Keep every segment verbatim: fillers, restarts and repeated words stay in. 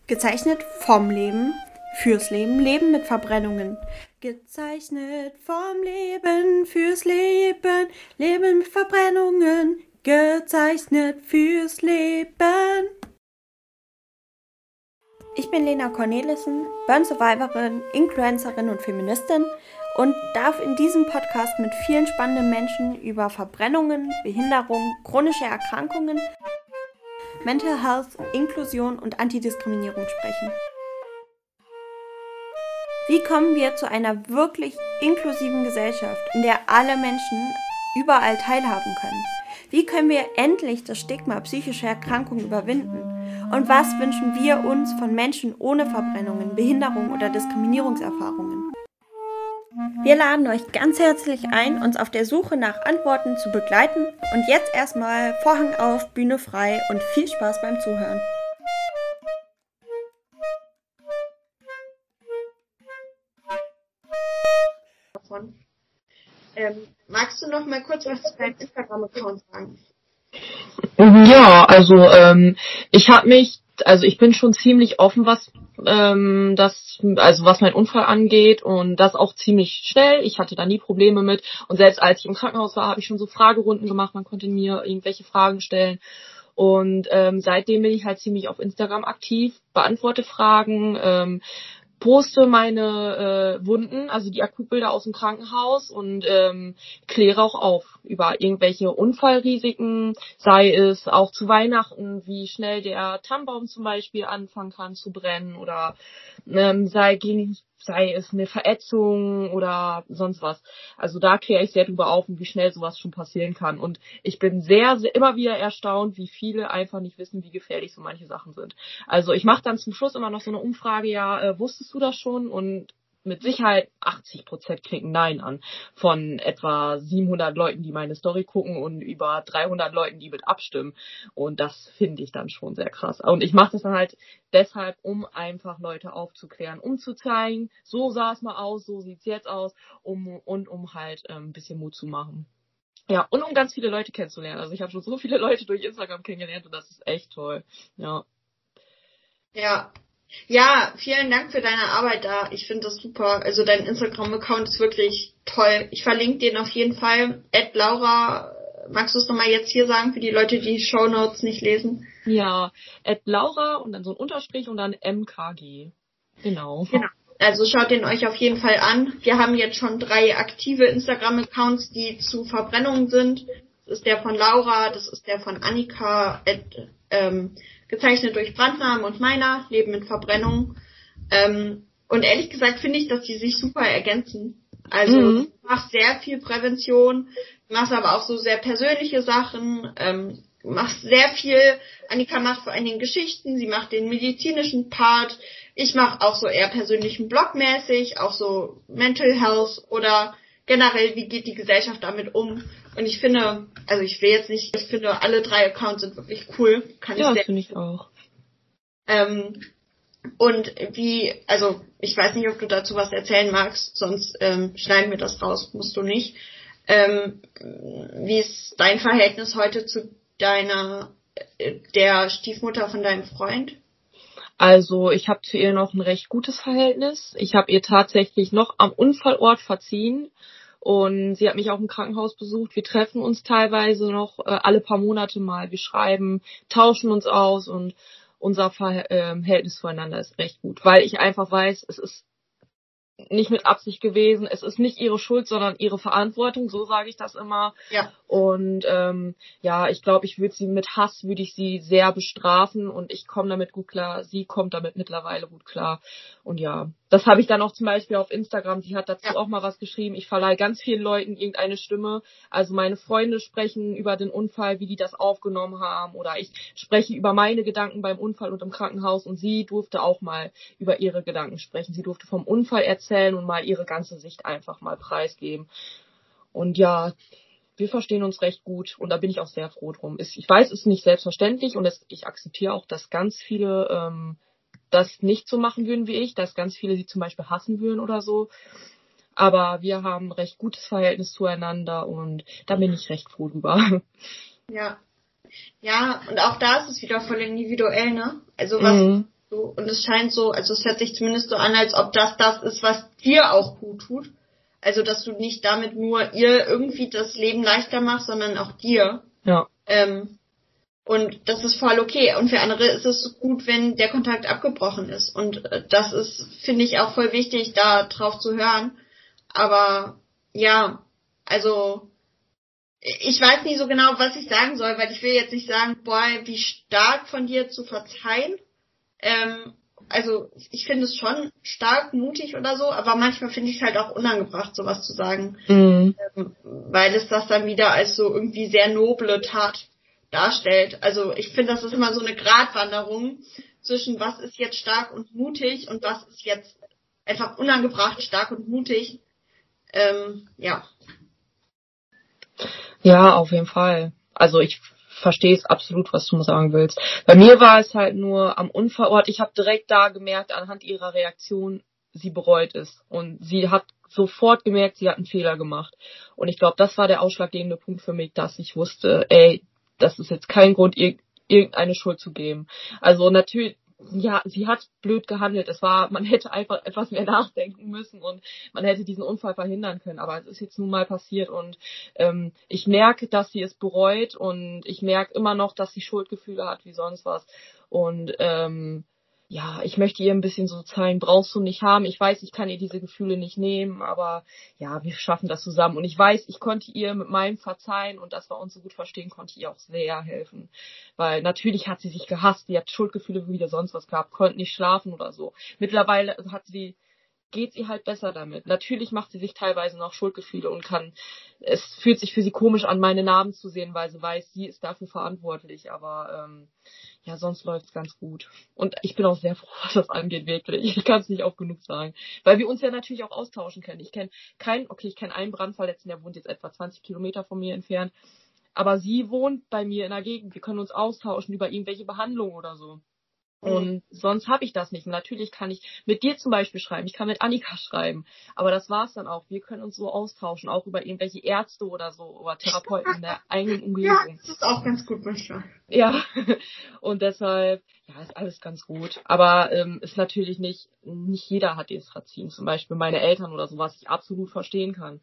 Gezeichnet vom Leben, fürs Leben, Leben mit Verbrennungen. Gezeichnet vom Leben, fürs Leben, Leben mit Verbrennungen. Gezeichnet fürs Leben. Ich bin Lena Cornelissen, Burn Survivorin, Influencerin und Feministin und darf in diesem Podcast mit vielen spannenden Menschen über Verbrennungen, Behinderung, chronische Erkrankungen, Mental Health, Inklusion und Antidiskriminierung sprechen. Wie kommen wir zu einer wirklich inklusiven Gesellschaft, in der alle Menschen überall teilhaben können? Wie können wir endlich das Stigma psychischer Erkrankungen überwinden? Und was wünschen wir uns von Menschen ohne Verbrennungen, Behinderung oder Diskriminierungserfahrungen? Wir laden euch ganz herzlich ein, uns auf der Suche nach Antworten zu begleiten. Und jetzt erstmal Vorhang auf, Bühne frei und viel Spaß beim Zuhören. Ähm, magst du noch mal kurz was zu deinem Instagram-Account sagen? Ja, also ähm, ich habe mich, also ich bin schon ziemlich offen, was ähm, das, also was mein Unfall angeht und das auch ziemlich schnell. Ich hatte da nie Probleme mit und selbst als ich im Krankenhaus war, habe ich schon so Fragerunden gemacht. Man konnte mir irgendwelche Fragen stellen und ähm, seitdem bin ich halt ziemlich auf Instagram aktiv, beantworte Fragen. Ähm, poste meine äh, Wunden, also die Akutbilder aus dem Krankenhaus und ähm, kläre auch auf über irgendwelche Unfallrisiken, sei es auch zu Weihnachten, wie schnell der Tannenbaum zum Beispiel anfangen kann zu brennen oder ähm, sei, sei es eine Verätzung oder sonst was. Also da kläre ich sehr drüber auf, wie schnell sowas schon passieren kann. Und ich bin sehr, sehr immer wieder erstaunt, wie viele einfach nicht wissen, wie gefährlich so manche Sachen sind. Also ich mache dann zum Schluss immer noch so eine Umfrage, ja, äh, wusstest du das schon? Und mit Sicherheit achtzig Prozent klicken Nein an. Von etwa siebenhundert Leuten, die meine Story gucken und über dreihundert Leuten, die mit abstimmen. Und das finde ich dann schon sehr krass. Und ich mache das dann halt deshalb, um einfach Leute aufzuklären, um zu zeigen, so sah es mal aus, so sieht's jetzt aus, um und um halt ähm, ein bisschen Mut zu machen. Ja, und um ganz viele Leute kennenzulernen. Also ich habe schon so viele Leute durch Instagram kennengelernt und das ist echt toll. Ja. Ja. Ja, vielen Dank für deine Arbeit da. Ich finde das super. Also dein Instagram-Account ist wirklich toll. Ich verlinke den auf jeden Fall. At Laura, magst du es nochmal jetzt hier sagen für die Leute, die Shownotes nicht lesen? Ja, at Laura und dann so ein Unterstrich und dann M K G. Genau. Genau. Also schaut den euch auf jeden Fall an. Wir haben jetzt schon drei aktive Instagram-Accounts, die zu Verbrennungen sind. Das ist der von Laura, das ist der von Annika, at, ähm, gezeichnet durch Brandnamen und meiner, Leben mit Verbrennung. Ähm, und ehrlich gesagt finde ich, dass die sich super ergänzen. Also mhm. du machst sehr viel Prävention, du machst aber auch so sehr persönliche Sachen, ähm, du machst sehr viel, Annika macht vor allen Dingen Geschichten, sie macht den medizinischen Part, ich mache auch so eher persönlichen Blogmäßig, auch so Mental Health oder generell, wie geht die Gesellschaft damit um? Und ich finde, also ich will jetzt nicht, ich finde, alle drei Accounts sind wirklich cool. Kann ja, ich sehr finde ich auch. Ähm, und wie, also ich weiß nicht, ob du dazu was erzählen magst, sonst ähm, schneiden wir das raus, musst du nicht. Ähm, wie ist dein Verhältnis heute zu deiner, äh, der Stiefmutter von deinem Freund? Also ich habe zu ihr noch ein recht gutes Verhältnis. Ich habe ihr tatsächlich noch am Unfallort verziehen. Und sie hat mich auch im Krankenhaus besucht. Wir treffen uns teilweise noch äh, alle paar Monate mal. Wir schreiben, tauschen uns aus und unser Verhältnis zueinander ist recht gut. Weil ich einfach weiß, es ist nicht mit Absicht gewesen. Es ist nicht ihre Schuld, sondern ihre Verantwortung. So sage ich das immer. Ja. Und ähm, ja, ich glaube, ich würde sie mit Hass, würde ich sie sehr bestrafen. Und ich komme damit gut klar. Sie kommt damit mittlerweile gut klar. Und ja, das habe ich dann auch zum Beispiel auf Instagram. Sie hat dazu ja. auch mal was geschrieben. Ich verleihe ganz vielen Leuten irgendeine Stimme. Also meine Freunde sprechen über den Unfall, wie die das aufgenommen haben. Oder ich spreche über meine Gedanken beim Unfall und im Krankenhaus. Und sie durfte auch mal über ihre Gedanken sprechen. Sie durfte vom Unfall erzählen und mal ihre ganze Sicht einfach mal preisgeben. Und ja, wir verstehen uns recht gut und da bin ich auch sehr froh drum. Ich weiß, es ist nicht selbstverständlich und es, ich akzeptiere auch, dass ganz viele ähm, das nicht so machen würden wie ich, dass ganz viele sie zum Beispiel hassen würden oder so. Aber wir haben ein recht gutes Verhältnis zueinander und da bin ich recht froh drüber. Ja. Ja, und auch da ist es wieder voll individuell, ne? Also was, mhm. So, und es scheint so, also es hört sich zumindest so an, als ob das das ist, was dir auch gut tut. Also, dass du nicht damit nur ihr irgendwie das Leben leichter machst, sondern auch dir. Ja. Ähm, und das ist voll okay. Und für andere ist es gut, wenn der Kontakt abgebrochen ist. Und äh, das ist, finde ich, auch voll wichtig, da drauf zu hören. Aber ja, also ich weiß nicht so genau, was ich sagen soll, weil ich will jetzt nicht sagen, boah, wie stark von dir zu verzeihen. Ähm, also ich finde es schon stark, mutig oder so, aber manchmal finde ich es halt auch unangebracht, sowas zu sagen, Mhm. ähm, weil es das dann wieder als so irgendwie sehr noble Tat darstellt. Also ich finde, das ist immer so eine Gratwanderung zwischen was ist jetzt stark und mutig und was ist jetzt einfach unangebracht, stark und mutig. Ähm, ja. Ja, auf jeden Fall. Also ich verstehe es absolut, was du sagen willst. Bei mir war es halt nur am Unfallort, ich habe direkt da gemerkt, anhand ihrer Reaktion, sie bereut es. Und sie hat sofort gemerkt, sie hat einen Fehler gemacht. Und ich glaube, das war der ausschlaggebende Punkt für mich, dass ich wusste, ey, das ist jetzt kein Grund, ir- irgendeine Schuld zu geben. Also natürlich, ja, sie hat blöd gehandelt. Es war, man hätte einfach etwas mehr nachdenken müssen und man hätte diesen Unfall verhindern können. Aber es ist jetzt nun mal passiert und ähm, ich merke, dass sie es bereut und ich merke immer noch, dass sie Schuldgefühle hat wie sonst was. Und ähm, ja, ich möchte ihr ein bisschen so zeigen, brauchst du nicht haben. Ich weiß, ich kann ihr diese Gefühle nicht nehmen, aber ja, wir schaffen das zusammen. Und ich weiß, ich konnte ihr mit meinem Verzeihen und dass wir uns so gut verstehen, konnte ihr auch sehr helfen. Weil natürlich hat sie sich gehasst, sie hat Schuldgefühle wie sonst was gehabt, konnte nicht schlafen oder so. Mittlerweile hat sie geht sie halt besser damit. Natürlich macht sie sich teilweise noch Schuldgefühle und kann, es fühlt sich für sie komisch an, meine Namen zu sehen, weil sie weiß, sie ist dafür verantwortlich, aber ähm, ja, sonst läuft's ganz gut. Und ich bin auch sehr froh, was das angeht, wirklich. Ich kann es nicht oft genug sagen. Weil wir uns ja natürlich auch austauschen können. Ich kenne keinen, okay, ich kenne einen Brandverletzten, der wohnt jetzt etwa zwanzig Kilometer von mir entfernt, aber sie wohnt bei mir in der Gegend. Wir können uns austauschen über irgendwelche Behandlungen oder so. Und sonst habe ich das nicht. Und natürlich kann ich mit dir zum Beispiel schreiben, ich kann mit Annika schreiben, aber das war's dann auch. Wir können uns so austauschen, auch über irgendwelche Ärzte oder so, oder Therapeuten in der eigenen Ja, Umgebung. das ist auch ganz gut manchmal. Ja, und deshalb, ja, ist alles ganz gut. Aber ähm, ist natürlich nicht, nicht jeder hat dieses Verziehen. Zum Beispiel meine Eltern oder so, was ich absolut verstehen kann.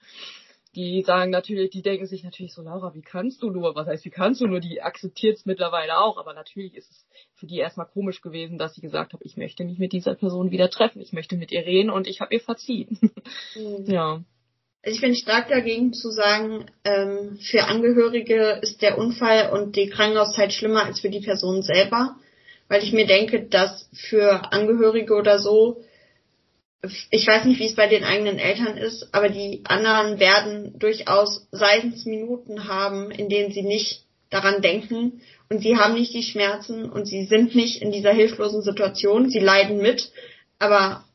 Die sagen natürlich, die denken sich natürlich so, Laura, wie kannst du nur? Was heißt, wie kannst du nur? Die akzeptiert es mittlerweile auch, aber natürlich ist es für die erstmal komisch gewesen, dass sie gesagt hat, ich möchte mich mit dieser Person wieder treffen, ich möchte mit ihr reden und ich habe ihr verziehen. Mhm. Ja. Also ich bin stark dagegen zu sagen, ähm, für Angehörige ist der Unfall und die Krankenhauszeit schlimmer als für die Person selber, weil ich mir denke, dass für Angehörige oder so, ich weiß nicht, wie es bei den eigenen Eltern ist, aber die anderen werden durchaus Seidensminuten haben, in denen sie nicht daran denken und sie haben nicht die Schmerzen und sie sind nicht in dieser hilflosen Situation, sie leiden mit, aber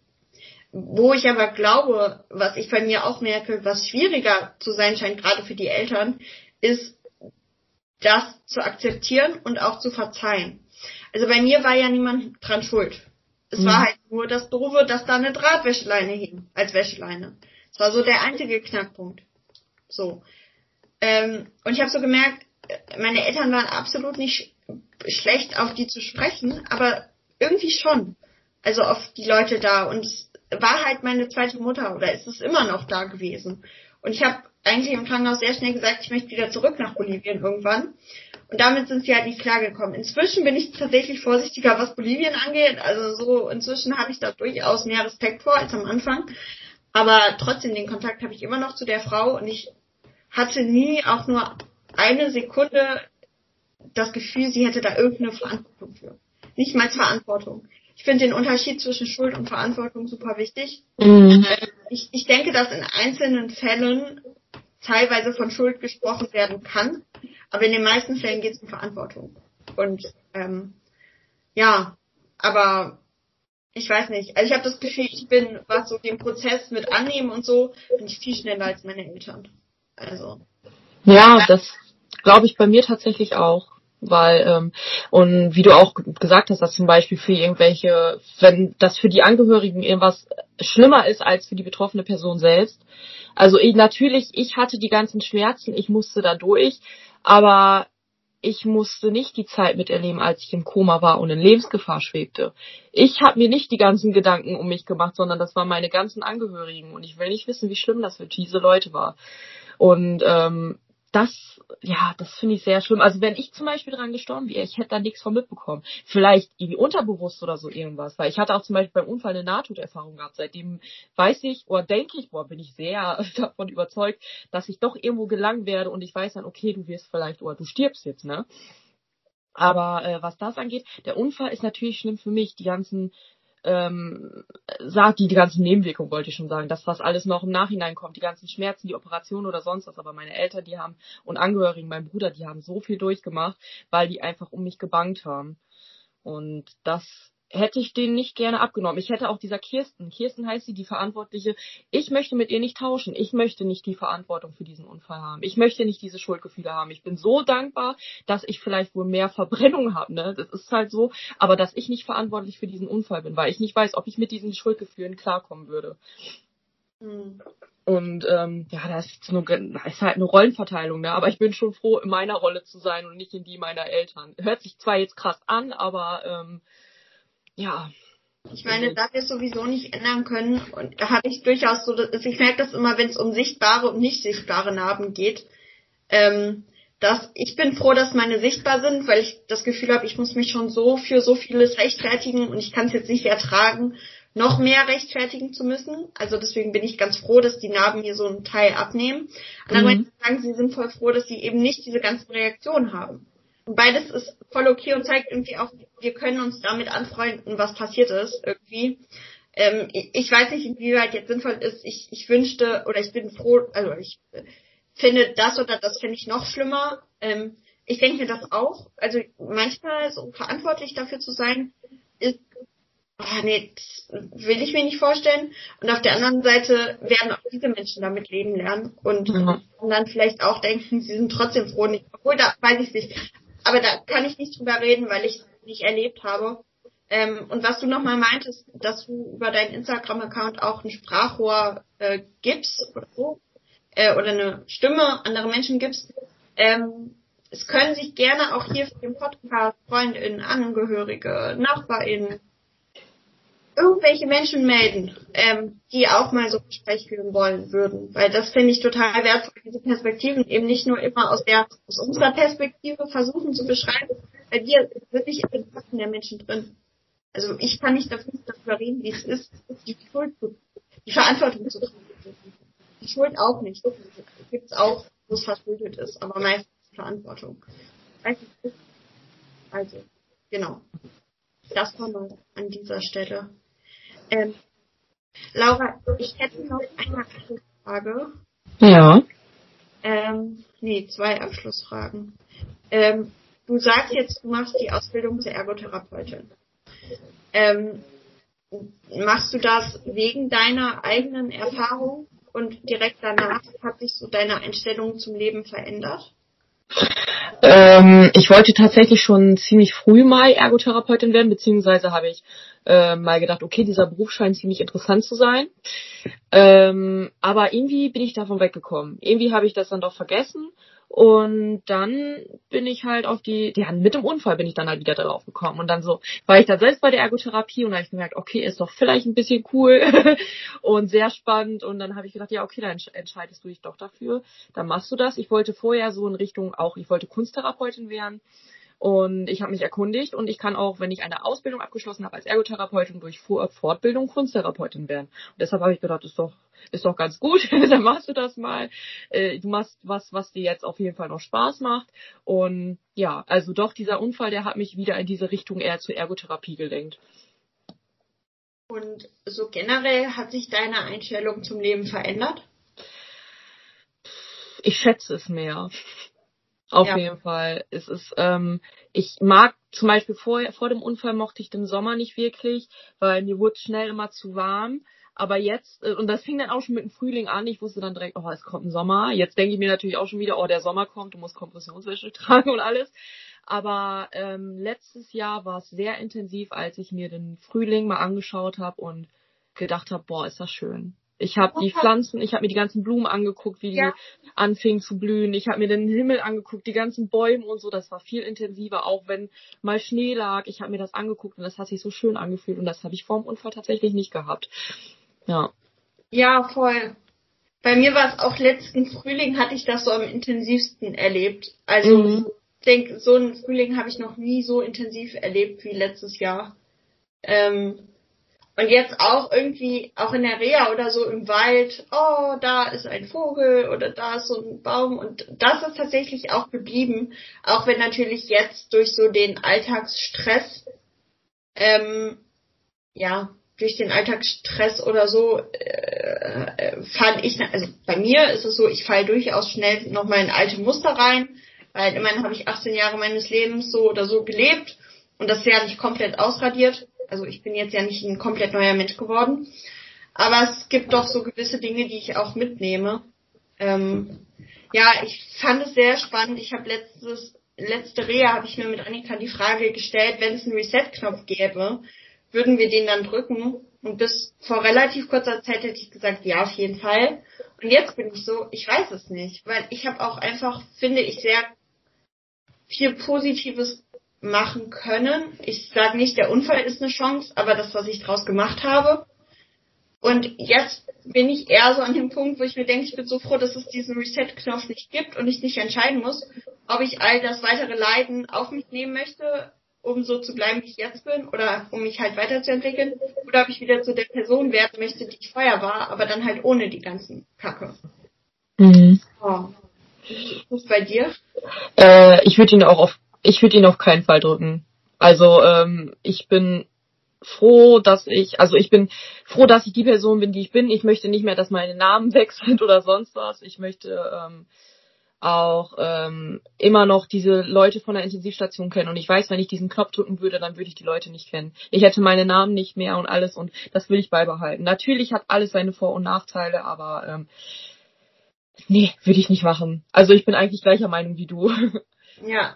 wo ich aber glaube, was ich bei mir auch merke, was schwieriger zu sein scheint, gerade für die Eltern, ist, das zu akzeptieren und auch zu verzeihen. Also bei mir war ja niemand dran schuld. Es Mhm. war halt nur das Doofe, dass da eine Drahtwäscheleine hing, als Wäscheleine. Das war so der einzige Knackpunkt. So. Ähm, und ich habe so gemerkt, meine Eltern waren absolut nicht sch- schlecht, auf die zu sprechen, aber irgendwie schon. Also auf die Leute da. Und es war halt meine zweite Mutter oder ist es immer noch da gewesen. Und ich habe eigentlich im Krankenhaus sehr schnell gesagt, ich möchte wieder zurück nach Bolivien irgendwann. Und damit sind sie halt nicht klargekommen. Inzwischen bin ich tatsächlich vorsichtiger, was Bolivien angeht. Also so inzwischen habe ich da durchaus mehr Respekt vor als am Anfang. Aber trotzdem, den Kontakt habe ich immer noch zu der Frau und ich hatte nie auch nur eine Sekunde das Gefühl, sie hätte da irgendeine Verantwortung für. Nicht mal Verantwortung. Ich finde den Unterschied zwischen Schuld und Verantwortung super wichtig. Mhm. Ich, ich denke, dass in einzelnen Fällen teilweise von Schuld gesprochen werden kann, aber in den meisten Fällen geht es um Verantwortung. Und ähm, ja, aber ich weiß nicht. Also ich habe das Gefühl, ich bin, was so den Prozess mit annehmen und so, bin ich viel schneller als meine Eltern. Also. Ja, das glaube ich bei mir tatsächlich auch. Weil, ähm, und wie du auch g- gesagt hast, dass zum Beispiel für irgendwelche, wenn das für die Angehörigen irgendwas schlimmer ist als für die betroffene Person selbst. Also ich, natürlich, ich hatte die ganzen Schmerzen, ich musste da durch, aber ich musste nicht die Zeit miterleben, als ich im Koma war und in Lebensgefahr schwebte. Ich habe mir nicht die ganzen Gedanken um mich gemacht, sondern das waren meine ganzen Angehörigen. Und ich will nicht wissen, wie schlimm das für diese Leute war. Und ähm, das, ja, das finde ich sehr schlimm. Also wenn ich zum Beispiel dran gestorben wäre, ich hätte da nichts von mitbekommen. Vielleicht irgendwie unterbewusst oder so irgendwas. Weil ich hatte auch zum Beispiel beim Unfall eine Nahtoderfahrung gehabt. Seitdem weiß ich oder denke ich, boah, bin ich sehr davon überzeugt, dass ich doch irgendwo gelangen werde und ich weiß dann, okay, du wirst vielleicht oder du stirbst jetzt, ne? Aber äh, was das angeht, der Unfall ist natürlich schlimm für mich. Die ganzen ähm, sagt die, die ganzen Nebenwirkungen, wollte ich schon sagen, das, was alles noch im Nachhinein kommt, die ganzen Schmerzen, die Operation oder sonst was, aber meine Eltern, die haben, und Angehörigen, mein Bruder, die haben so viel durchgemacht, weil die einfach um mich gebangt haben. Und das hätte ich denen nicht gerne abgenommen. Ich hätte auch dieser Kirsten, Kirsten heißt sie, die Verantwortliche, ich möchte mit ihr nicht tauschen. Ich möchte nicht die Verantwortung für diesen Unfall haben. Ich möchte nicht diese Schuldgefühle haben. Ich bin so dankbar, dass ich vielleicht wohl mehr Verbrennung habe, ne? Das ist halt so. Aber dass ich nicht verantwortlich für diesen Unfall bin, weil ich nicht weiß, ob ich mit diesen Schuldgefühlen klarkommen würde. Mhm. Und ähm, ja, das ist, nur, das ist halt eine Rollenverteilung, ne? Aber ich bin schon froh, in meiner Rolle zu sein und nicht in die meiner Eltern. Hört sich zwar jetzt krass an, aber ähm, ja. Ich meine, da wir es sowieso nicht ändern können, und da habe ich durchaus so, dass ich merke das immer, wenn es um sichtbare und nicht sichtbare Narben geht, ähm, dass ich bin froh, dass meine sichtbar sind, weil ich das Gefühl habe, ich muss mich schon so für so vieles rechtfertigen und ich kann es jetzt nicht ertragen, noch mehr rechtfertigen zu müssen. Also deswegen bin ich ganz froh, dass die Narben hier so einen Teil abnehmen. Andere Menschen Mhm. sagen, sie sind voll froh, dass sie eben nicht diese ganzen Reaktionen haben. Und beides ist voll okay und zeigt irgendwie auch, wir können uns damit anfreunden, was passiert ist irgendwie. Ähm, ich, ich weiß nicht, inwieweit jetzt sinnvoll ist. Ich, ich wünschte oder ich bin froh, also ich äh, finde das oder das finde ich noch schlimmer. Ähm, ich denke mir das auch. Also manchmal so verantwortlich dafür zu sein, ist, oh nee, das will ich mir nicht vorstellen. Und auf der anderen Seite werden auch diese Menschen damit leben lernen und Ja. dann vielleicht auch denken, sie sind trotzdem froh. Nicht, obwohl, da weiß ich nicht. Aber da kann ich nicht drüber reden, weil ich es nicht erlebt habe. Ähm, und was du nochmal meintest, dass du über deinen Instagram-Account auch ein Sprachrohr äh, gibst oder so, äh, oder eine Stimme anderen Menschen gibst, ähm, es können sich gerne auch hier für den Podcast FreundInnen, Angehörige, NachbarInnen, irgendwelche Menschen melden, ähm, die auch mal so ein Gespräch führen wollen würden. Weil das finde ich total wertvoll, diese Perspektiven eben nicht nur immer aus der aus unserer Perspektive versuchen zu beschreiben, weil wir wirklich in den Köpfen der Menschen drin. Also ich kann nicht dafür, darüber reden, wie es ist, die Schuld, die Verantwortung zu tragen. Die Schuld auch nicht. Gibt es auch, wo es verschuldet ist, aber meistens die Verantwortung. Also, genau. Das war mal an dieser Stelle. Ähm, Laura, ich hätte noch eine Abschlussfrage. Ja. Ähm, nee, zwei Abschlussfragen. Ähm, du sagst jetzt, du machst die Ausbildung zur Ergotherapeutin. Ähm, machst du das wegen deiner eigenen Erfahrung und direkt danach hat sich so deine Einstellung zum Leben verändert? Ähm, ich wollte tatsächlich schon ziemlich früh mal Ergotherapeutin werden, beziehungsweise habe ich äh, mal gedacht, okay, dieser Beruf scheint ziemlich interessant zu sein. Ähm, aber irgendwie bin ich davon weggekommen. Irgendwie habe ich das dann doch vergessen. Und dann bin ich halt auf die, ja, mit dem Unfall bin ich dann halt wieder darauf gekommen. Und dann so, war ich da selbst bei der Ergotherapie und da habe ich gemerkt, okay, ist doch vielleicht ein bisschen cool und sehr spannend. Und dann habe ich gedacht, ja, okay, dann entscheidest du dich doch dafür. Dann machst du das. Ich wollte vorher so in Richtung auch, ich wollte Kunsttherapeutin werden. Und ich habe mich erkundigt und ich kann auch, wenn ich eine Ausbildung abgeschlossen habe als Ergotherapeutin, durch Fortbildung Kunsttherapeutin werden. Und deshalb habe ich gedacht, ist doch, ist doch ganz gut, dann machst du das mal. Äh, du machst was, was dir jetzt auf jeden Fall noch Spaß macht. Und ja, also doch, dieser Unfall, der hat mich wieder in diese Richtung eher zur Ergotherapie gelenkt. Und so generell hat sich deine Einstellung zum Leben verändert? Ich schätze es mehr. Auf Ja. jeden Fall. Es ist, ähm, ich mag zum Beispiel vor, vor dem Unfall mochte ich den Sommer nicht wirklich, weil mir wurde schnell immer zu warm. Aber jetzt, äh, und das fing dann auch schon mit dem Frühling an, ich wusste dann direkt, oh, es kommt ein Sommer. Jetzt denke ich mir natürlich auch schon wieder, oh, der Sommer kommt, du musst Kompressionswäsche tragen und alles. Aber ähm, letztes Jahr war es sehr intensiv, als ich mir den Frühling mal angeschaut habe und gedacht habe, boah, ist das schön. Ich habe die Pflanzen, ich habe mir die ganzen Blumen angeguckt, wie die ja. anfingen zu blühen. Ich habe mir den Himmel angeguckt, die ganzen Bäume und so. Das war viel intensiver, auch wenn mal Schnee lag. Ich habe mir das angeguckt und das hat sich so schön angefühlt. Und das habe ich vor dem Unfall tatsächlich nicht gehabt. Ja. Ja, voll. Bei mir war es auch letzten Frühling, hatte ich das so am intensivsten erlebt. Also mhm. ich denke, so einen Frühling habe ich noch nie so intensiv erlebt wie letztes Jahr. Ähm, und jetzt auch irgendwie, auch in der Reha oder so im Wald, oh, da ist ein Vogel oder da ist so ein Baum. Und das ist tatsächlich auch geblieben, auch wenn natürlich jetzt durch so den Alltagsstress, ähm, ja, durch den Alltagsstress oder so, äh, fand ich, also bei mir ist es so, ich falle durchaus schnell nochmal in alte Muster rein, weil immerhin habe ich achtzehn Jahre meines Lebens so oder so gelebt und das ist ja nicht komplett ausradiert. Also ich bin jetzt ja nicht ein komplett neuer Mensch geworden, aber es gibt doch so gewisse Dinge, die ich auch mitnehme. Ähm, ja, ich fand es sehr spannend. Ich habe letztes, letzte Reha habe ich mir mit Annika die Frage gestellt, wenn es einen Reset-Knopf gäbe, würden wir den dann drücken? Und bis vor relativ kurzer Zeit hätte ich gesagt, ja, auf jeden Fall. Und jetzt bin ich so, ich weiß es nicht, weil ich habe auch einfach, finde ich, sehr viel Positives machen können. Ich sage nicht, der Unfall ist eine Chance, aber das, was ich draus gemacht habe. Und jetzt bin ich eher so an dem Punkt, wo ich mir denke, ich bin so froh, dass es diesen Reset-Knopf nicht gibt und ich nicht entscheiden muss, ob ich all das weitere Leiden auf mich nehmen möchte, um so zu bleiben, wie ich jetzt bin, oder um mich halt weiterzuentwickeln, oder ob ich wieder zu der Person werden möchte, die ich vorher war, aber dann halt ohne die ganzen Kacke. Mhm. Oh. Was ist bei dir? Äh, ich würde ihn auch auf, ich würde ihn auf keinen Fall drücken. Also ähm, ich bin froh, dass ich, also ich bin froh, dass ich die Person bin, die ich bin. Ich möchte nicht mehr, dass meine Namen weg sind oder sonst was. Ich möchte ähm, auch ähm, immer noch diese Leute von der Intensivstation kennen. Und ich weiß, wenn ich diesen Knopf drücken würde, dann würde ich die Leute nicht kennen. Ich hätte meine Namen nicht mehr und alles und das will ich beibehalten. Natürlich hat alles seine Vor- und Nachteile, aber ähm, nee, würde ich nicht machen. Also ich bin eigentlich gleicher Meinung wie du. Ja.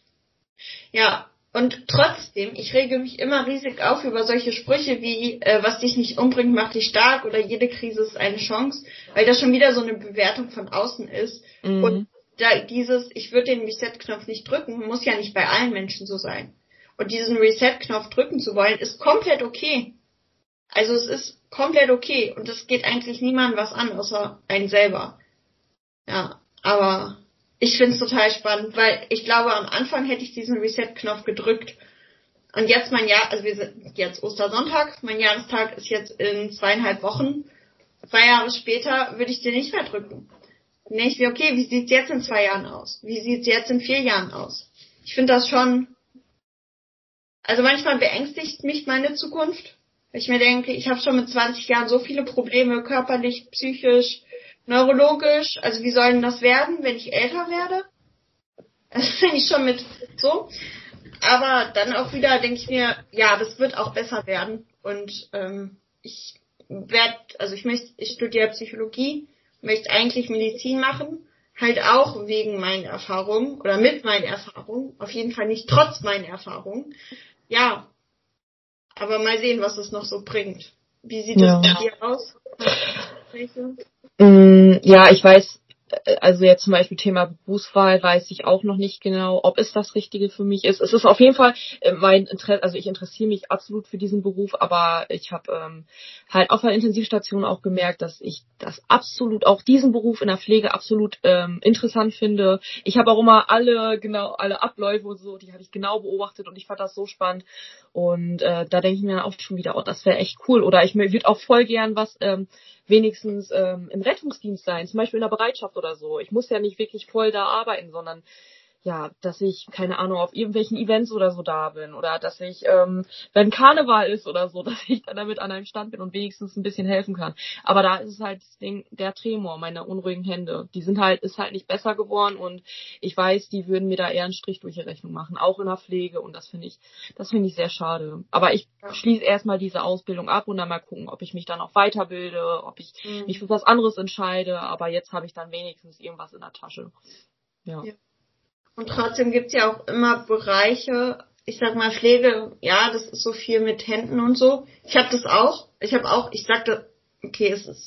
Ja, und trotzdem, ich rege mich immer riesig auf über solche Sprüche wie, äh, was dich nicht umbringt, macht dich stark oder jede Krise ist eine Chance, weil das schon wieder so eine Bewertung von außen ist. Mhm. Und da dieses, ich würde den Reset-Knopf nicht drücken, muss ja nicht bei allen Menschen so sein. Und diesen Reset-Knopf drücken zu wollen, ist komplett okay. Also es ist komplett okay und es geht eigentlich niemandem was an, außer einen selber. Ja, aber ich finde es total spannend, weil ich glaube, am Anfang hätte ich diesen Reset-Knopf gedrückt. Und jetzt mein Jahr, also wir sind jetzt Ostersonntag, mein Jahrestag ist jetzt in zweieinhalb Wochen. Zwei Jahre später würde ich den nicht mehr drücken. Dann denke ich mir, okay, wie sieht's jetzt in zwei Jahren aus? Wie sieht's jetzt in vier Jahren aus? Ich finde das schon, also manchmal beängstigt mich meine Zukunft. Weil ich mir denke, ich habe schon mit zwanzig Jahren so viele Probleme, körperlich, psychisch, neurologisch, also wie soll denn das werden, wenn ich älter werde? Das finde ich schon mit so. Aber dann auch wieder denke ich mir, ja, das wird auch besser werden. Und ähm, ich werde, also ich möchte, ich studiere Psychologie, möchte eigentlich Medizin machen, halt auch wegen meinen Erfahrungen oder mit meinen Erfahrungen, auf jeden Fall nicht trotz meinen Erfahrungen. Ja, aber mal sehen, was es noch so bringt. Wie sieht ja. das bei dir aus? Ja, ich weiß, also jetzt zum Beispiel Thema Berufswahl weiß ich auch noch nicht genau, ob es das Richtige für mich ist. Es ist auf jeden Fall mein Interesse, also ich interessiere mich absolut für diesen Beruf, aber ich habe ähm, halt auf der Intensivstation auch gemerkt, dass ich das absolut, auch diesen Beruf in der Pflege absolut ähm, interessant finde. Ich habe auch immer alle, genau, alle Abläufe und so, die habe ich genau beobachtet und ich fand das so spannend. Und äh, da denke ich mir dann auch schon wieder, oh, das wäre echt cool. Oder ich würde auch voll gern was ähm, wenigstens ähm, im Rettungsdienst sein, zum Beispiel in der Bereitschaft oder so. Ich muss ja nicht wirklich voll da arbeiten, sondern ja, dass ich, keine Ahnung, auf irgendwelchen Events oder so da bin oder dass ich, ähm, wenn Karneval ist oder so, dass ich dann damit an einem Stand bin und wenigstens ein bisschen helfen kann. Aber da ist es halt das Ding, der Tremor, meine unruhigen Hände, die sind halt, ist halt nicht besser geworden und ich weiß, die würden mir da eher einen Strich durch die Rechnung machen, auch in der Pflege und das finde ich, das finde ich sehr schade. Aber ich schließe erstmal diese Ausbildung ab und dann mal gucken, ob ich mich dann auch weiterbilde, ob ich mhm. mich für was anderes entscheide, aber jetzt habe ich dann wenigstens irgendwas in der Tasche. Ja. ja. Und trotzdem gibt's ja auch immer Bereiche, ich sag mal Pflege, ja, das ist so viel mit Händen und so. Ich habe das auch. Ich habe auch, ich sagte, okay, es ist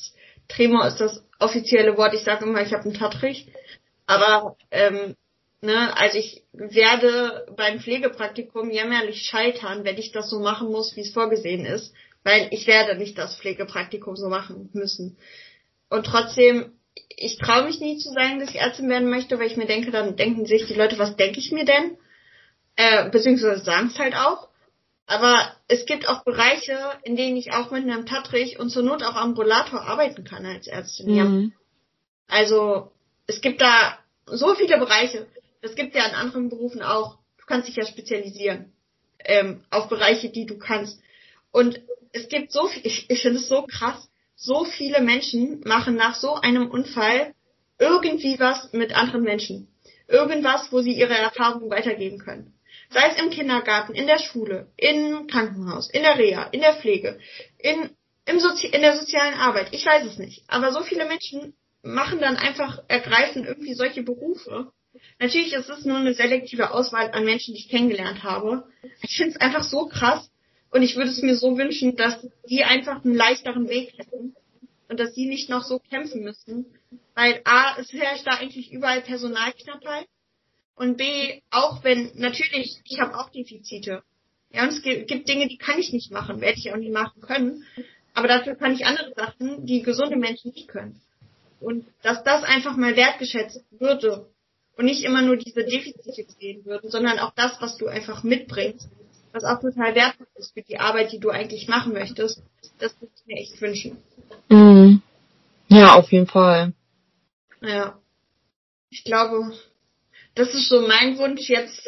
Tremor ist das offizielle Wort. Ich sage immer, ich habe einen Tattrich. Aber, ähm, ne, also ich werde beim Pflegepraktikum jämmerlich scheitern, wenn ich das so machen muss, wie es vorgesehen ist. Weil ich werde nicht das Pflegepraktikum so machen müssen. Und trotzdem, ich traue mich nie zu sagen, dass ich Ärztin werden möchte, weil ich mir denke, dann denken sich die Leute, was denke ich mir denn? Äh, beziehungsweise sagen es halt auch. Aber es gibt auch Bereiche, in denen ich auch mit einem Tattrich und zur Not auch Ambulator arbeiten kann als Ärztin. Mhm. Ja. Also es gibt da so viele Bereiche. Das gibt ja in anderen Berufen auch. Du kannst dich ja spezialisieren ähm, auf Bereiche, die du kannst. Und es gibt so viel, ich, ich finde es so krass, so viele Menschen machen nach so einem Unfall irgendwie was mit anderen Menschen. Irgendwas, wo sie ihre Erfahrungen weitergeben können. Sei es im Kindergarten, in der Schule, im Krankenhaus, in der Reha, in der Pflege, in, im Sozi- in der sozialen Arbeit. Ich weiß es nicht. Aber so viele Menschen machen dann einfach, ergreifen irgendwie solche Berufe. Natürlich ist es nur eine selektive Auswahl an Menschen, die ich kennengelernt habe. Ich finde es einfach so krass. Und ich würde es mir so wünschen, dass die einfach einen leichteren Weg hätten. Und dass die nicht noch so kämpfen müssen. Weil A, es herrscht da eigentlich überall Personalknappheit. Und B, auch wenn, natürlich, ich habe auch Defizite. Ja, und es gibt Dinge, die kann ich nicht machen, werde ich auch nie machen können. Aber dafür kann ich andere Sachen, die gesunde Menschen nicht können. Und dass das einfach mal wertgeschätzt würde und nicht immer nur diese Defizite gesehen würden, sondern auch das, was du einfach mitbringst, was auch total wertvoll ist für die Arbeit, die du eigentlich machen möchtest, das würde ich mir echt wünschen. Mhm. Ja, auf jeden Fall. Ja, ich glaube, das ist so mein Wunsch jetzt,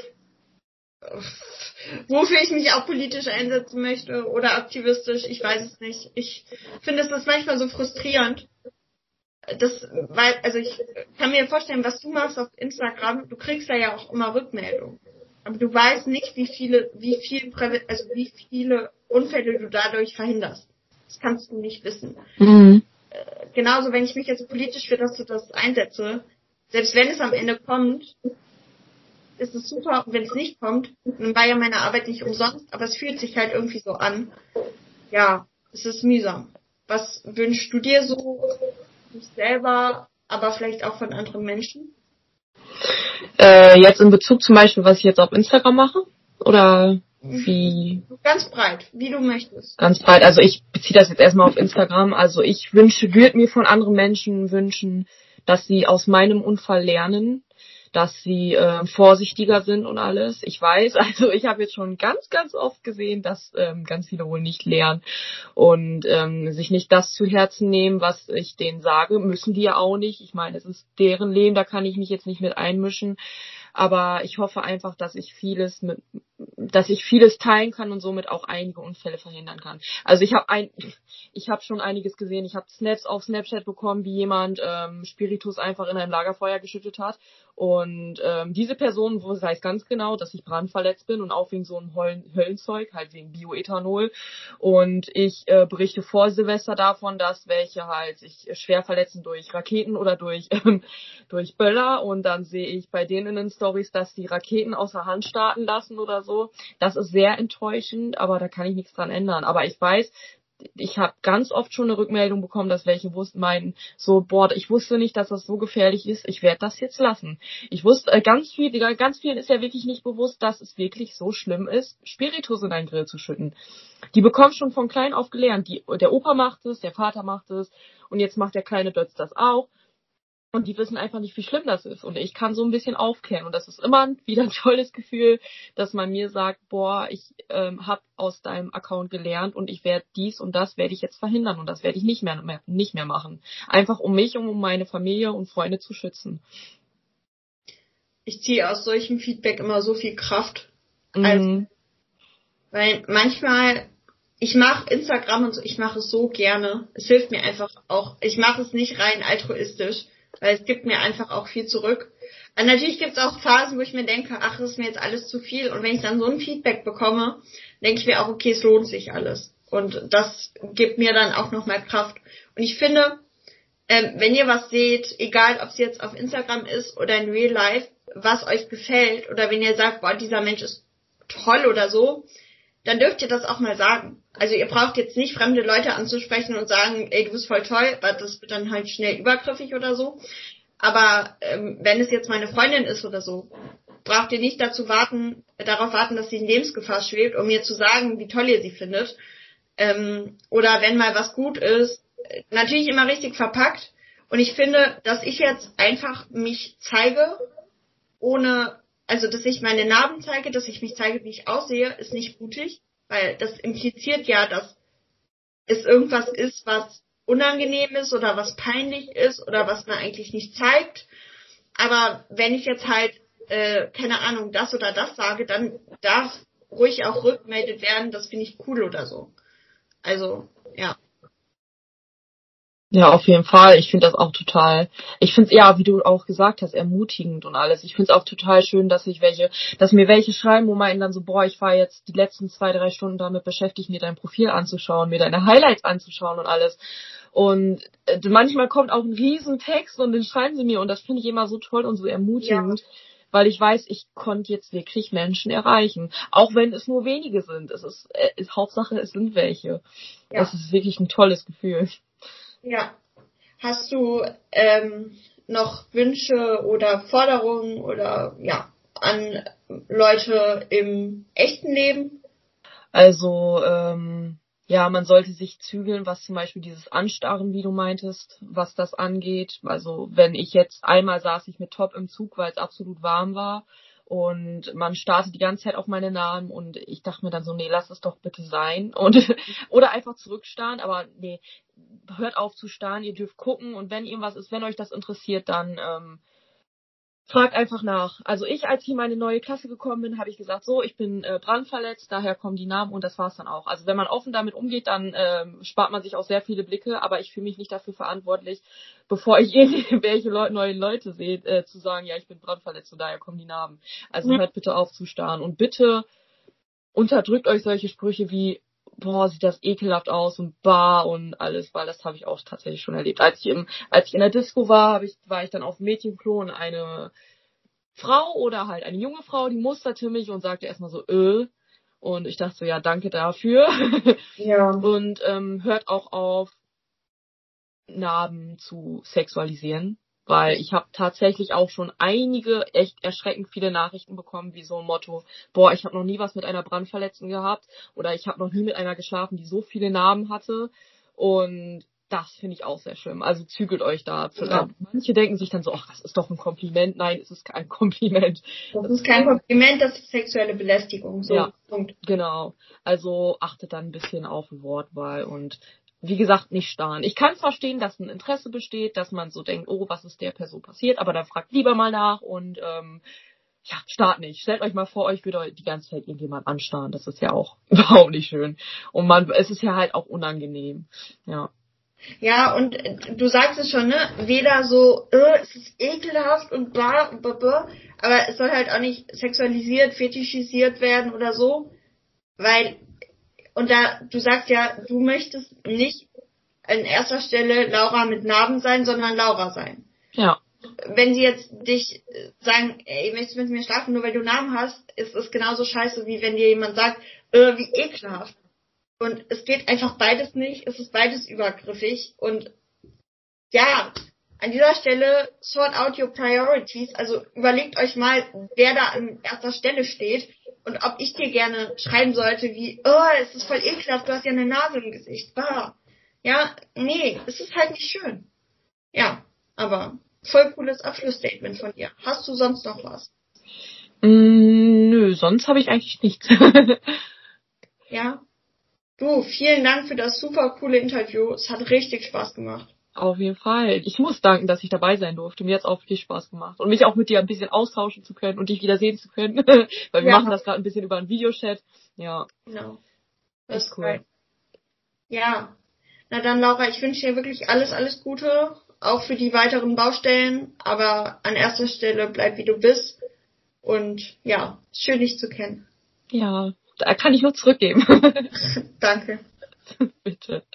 wofür ich mich auch politisch einsetzen möchte oder aktivistisch, ich weiß es nicht. Ich finde es ist manchmal so frustrierend. Das, weil, also ich kann mir vorstellen, was du machst auf Instagram, du kriegst da ja auch immer Rückmeldungen. Aber du weißt nicht, wie viele, wie viel, also wie viele Unfälle du dadurch verhinderst. Das kannst du nicht wissen. Mhm. Genauso, wenn ich mich jetzt politisch für das, das einsetze, selbst wenn es am Ende kommt, ist es super. Und wenn es nicht kommt, dann war ja meine Arbeit nicht umsonst, aber es fühlt sich halt irgendwie so an. Ja, es ist mühsam. Was wünschst du dir so, dich selber, aber vielleicht auch von anderen Menschen? Äh, jetzt in Bezug zum Beispiel, was ich jetzt auf Instagram mache? Oder wie? Ganz breit, wie du möchtest. Ganz breit. Also ich beziehe das jetzt erstmal auf Instagram. Also ich wünsche, würde mir von anderen Menschen wünschen, dass sie aus meinem Unfall lernen, dass sie äh, vorsichtiger sind und alles. Ich weiß, also ich habe jetzt schon ganz, ganz oft gesehen, dass ähm, ganz viele wohl nicht lernen und ähm, sich nicht das zu Herzen nehmen, was ich denen sage. Müssen die ja auch nicht. Ich meine, es ist deren Leben, da kann ich mich jetzt nicht mit einmischen. Aber ich hoffe einfach, dass ich vieles mit, dass ich vieles teilen kann und somit auch einige Unfälle verhindern kann. Also ich habe ein, ich habe schon einiges gesehen. Ich habe Snaps auf Snapchat bekommen, wie jemand ähm, Spiritus einfach in ein Lagerfeuer geschüttet hat. Und ähm, diese Person weiß ganz genau, dass ich brandverletzt bin und auch wegen so einem Höllen- Höllenzeug, halt wegen Bioethanol. Und ich äh, berichte vor Silvester davon, dass welche halt sich schwer verletzen durch Raketen oder durch ähm, durch Böller. Und dann sehe ich bei denen in den Stories, dass die Raketen außer Hand starten lassen oder so. Das ist sehr enttäuschend, aber da kann ich nichts dran ändern. Aber ich weiß, ich habe ganz oft schon eine Rückmeldung bekommen, dass welche wussten, meinen so, boah, ich wusste nicht, dass das so gefährlich ist, ich werde das jetzt lassen. Ich wusste, äh, ganz viel, ganz vielen ist ja wirklich nicht bewusst, dass es wirklich so schlimm ist, Spiritus in einen Grill zu schütten. Die bekommen schon von klein auf gelernt. Die, der Opa macht es, der Vater macht es und jetzt macht der kleine Dötz das auch. Und die wissen einfach nicht, wie schlimm das ist. Und ich kann so ein bisschen aufklären. Und das ist immer wieder ein tolles Gefühl, dass man mir sagt, boah, ich ähm, habe aus deinem Account gelernt und ich werde dies und das werde ich jetzt verhindern. Und das werde ich nicht mehr, mehr nicht mehr machen. Einfach um mich und um meine Familie und Freunde zu schützen. Ich ziehe aus solchem Feedback immer so viel Kraft. Mhm. Also, weil manchmal, ich mache Instagram und so, ich mache es so gerne. Es hilft mir einfach auch. Ich mache es nicht rein altruistisch, weil es gibt mir einfach auch viel zurück. Und natürlich gibt es auch Phasen, wo ich mir denke, ach, das ist mir jetzt alles zu viel. Und wenn ich dann so ein Feedback bekomme, denke ich mir auch, okay, es lohnt sich alles. Und das gibt mir dann auch nochmal Kraft. Und ich finde, ähm, wenn ihr was seht, egal ob es jetzt auf Instagram ist oder in Real Life, was euch gefällt, oder wenn ihr sagt, boah, dieser Mensch ist toll oder so, dann dürft ihr das auch mal sagen. Also ihr braucht jetzt nicht fremde Leute anzusprechen und sagen, ey, du bist voll toll, weil das wird dann halt schnell übergriffig oder so. Aber ähm, wenn es jetzt meine Freundin ist oder so, braucht ihr nicht dazu warten, darauf warten, dass sie in Lebensgefahr schwebt, um mir zu sagen, wie toll ihr sie findet. Ähm, oder wenn mal was gut ist, natürlich immer richtig verpackt. Und ich finde, dass ich jetzt einfach mich zeige, ohne, also dass ich meine Narben zeige, dass ich mich zeige, wie ich aussehe, ist nicht mutig, weil das impliziert ja, dass es irgendwas ist, was unangenehm ist oder was peinlich ist oder was man eigentlich nicht zeigt. Aber wenn ich jetzt halt, äh, keine Ahnung, das oder das sage, dann darf ruhig auch rückmeldet werden, das finde ich cool oder so. Also, ja. Ja, auf jeden Fall. Ich finde das auch total, ich finde es ja, wie du auch gesagt hast, ermutigend und alles. Ich finde es auch total schön, dass ich welche, dass mir welche schreiben, wo man dann so, boah, ich war jetzt die letzten zwei, drei Stunden damit beschäftigt, mir dein Profil anzuschauen, mir deine Highlights anzuschauen und alles. Und äh, manchmal kommt auch ein Riesentext und den schreiben sie mir und das finde ich immer so toll und so ermutigend. Ja. Weil ich weiß, ich konnte jetzt wirklich Menschen erreichen. Auch wenn es nur wenige sind. Es ist, äh, ist Hauptsache, es sind welche. Ja. Das ist wirklich ein tolles Gefühl. Ja. Hast du ähm, noch Wünsche oder Forderungen oder ja an Leute im echten Leben? Also, ähm, ja, man sollte sich zügeln, was zum Beispiel dieses Anstarren, wie du meintest, was das angeht. Also wenn ich jetzt einmal saß ich mit Top im Zug, weil es absolut warm war und man startet die ganze Zeit auf meine Namen und ich dachte mir dann so, nee, lass es doch bitte sein und oder einfach zurückstarren, aber nee, hört auf zu starren, ihr dürft gucken und wenn irgendwas ist, wenn euch das interessiert, dann ähm, fragt einfach nach. Also ich, als ich in meine neue Klasse gekommen bin, habe ich gesagt, so, ich bin äh, brandverletzt, daher kommen die Namen und das war's dann auch. Also wenn man offen damit umgeht, dann ähm, spart man sich auch sehr viele Blicke, aber ich fühle mich nicht dafür verantwortlich, bevor ich irgendwelche Leute, neue Leute sehe, äh, zu sagen, ja, ich bin brandverletzt und daher kommen die Namen. Also mhm. hört bitte auf zu starren und bitte unterdrückt euch solche Sprüche wie, boah, sieht das ekelhaft aus und bar und alles, weil das habe ich auch tatsächlich schon erlebt. Als ich im, als ich in der Disco war, habe ich, war ich dann auf dem Mädchenklo und eine Frau oder halt eine junge Frau, die musterte mich und sagte erstmal so, äh, und ich dachte so, ja, danke dafür. Ja. Und ähm, hört auch auf, Narben zu sexualisieren. Weil ich habe tatsächlich auch schon einige echt erschreckend viele Nachrichten bekommen, wie so ein Motto, boah, ich habe noch nie was mit einer Brandverletzten gehabt oder ich habe noch nie mit einer geschlafen, die so viele Narben hatte. Und das finde ich auch sehr schlimm. Also zügelt euch da. Ja. Manche denken sich dann so, ach, das ist doch ein Kompliment. Nein, es ist kein Kompliment. Das, das ist kein Kompliment, das ist sexuelle Belästigung. So, ja, Punkt. Genau. Also achtet dann ein bisschen auf Wortwahl und wie gesagt, nicht starren. Ich kann verstehen, dass ein Interesse besteht, dass man so denkt, oh, was ist der Person passiert, aber dann fragt lieber mal nach und ähm, ja, starrt nicht. Stellt euch mal vor, euch würde die ganze Zeit irgendjemand anstarren. Das ist ja auch überhaupt nicht schön. Und man, es ist ja halt auch unangenehm. Ja. Ja, und du sagst es schon, ne? Weder so, äh, es ist ekelhaft und bla, bla, bla, aber es soll halt auch nicht sexualisiert, fetischisiert werden oder so, weil und da, du sagst ja, du möchtest nicht an erster Stelle Laura mit Narben sein, sondern Laura sein. Ja. Wenn sie jetzt dich sagen, ey, möchtest du mit mir schlafen, nur weil du Narben hast, ist es genauso scheiße, wie wenn dir jemand sagt, äh, wie ekelhaft. Und es geht einfach beides nicht, es ist beides übergriffig. Und ja, an dieser Stelle sort out your priorities, also überlegt euch mal, wer da an erster Stelle steht. Und ob ich dir gerne schreiben sollte, wie, oh, es ist voll ekelhaft, du hast ja eine Nase im Gesicht. Bah. Ja, nee, es ist halt nicht schön. Ja, aber voll cooles Abschlussstatement von dir. Hast du sonst noch was? Mm, nö, sonst habe ich eigentlich nichts. Ja. Du, vielen Dank für das super coole Interview. Es hat richtig Spaß gemacht. Auf jeden Fall. Ich muss danken, dass ich dabei sein durfte. Mir hat's auch viel Spaß gemacht. Und mich auch mit dir ein bisschen austauschen zu können und dich wieder sehen zu können. Weil wir ja. machen das gerade ein bisschen über einen Videochat. Ja. Genau. Das ist cool. Geil. Ja. Na dann, Laura, ich wünsche dir wirklich alles, alles Gute. Auch für die weiteren Baustellen. Aber an erster Stelle bleib wie du bist. Und ja, schön dich zu kennen. Ja, da kann ich nur zurückgeben. Danke. Bitte.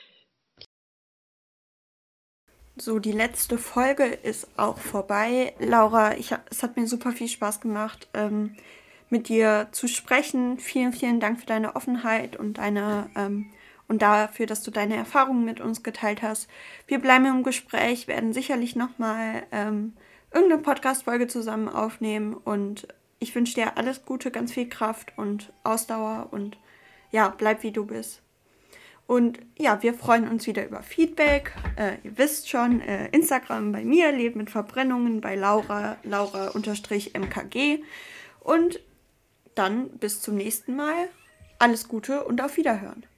So, die letzte Folge ist auch vorbei. Laura, ich, es hat mir super viel Spaß gemacht. Ähm, mit dir zu sprechen. Vielen, vielen Dank für deine Offenheit und deine ähm, und dafür, dass du deine Erfahrungen mit uns geteilt hast. Wir bleiben im Gespräch, werden sicherlich nochmal ähm, irgendeine Podcast-Folge zusammen aufnehmen und ich wünsche dir alles Gute, ganz viel Kraft und Ausdauer und ja, bleib wie du bist. Und ja, wir freuen uns wieder über Feedback. Äh, ihr wisst schon, äh, Instagram bei mir, Leben mit Verbrennungen, bei Laura, Laura-M K G. Und dann bis zum nächsten Mal. Alles Gute und auf Wiederhören.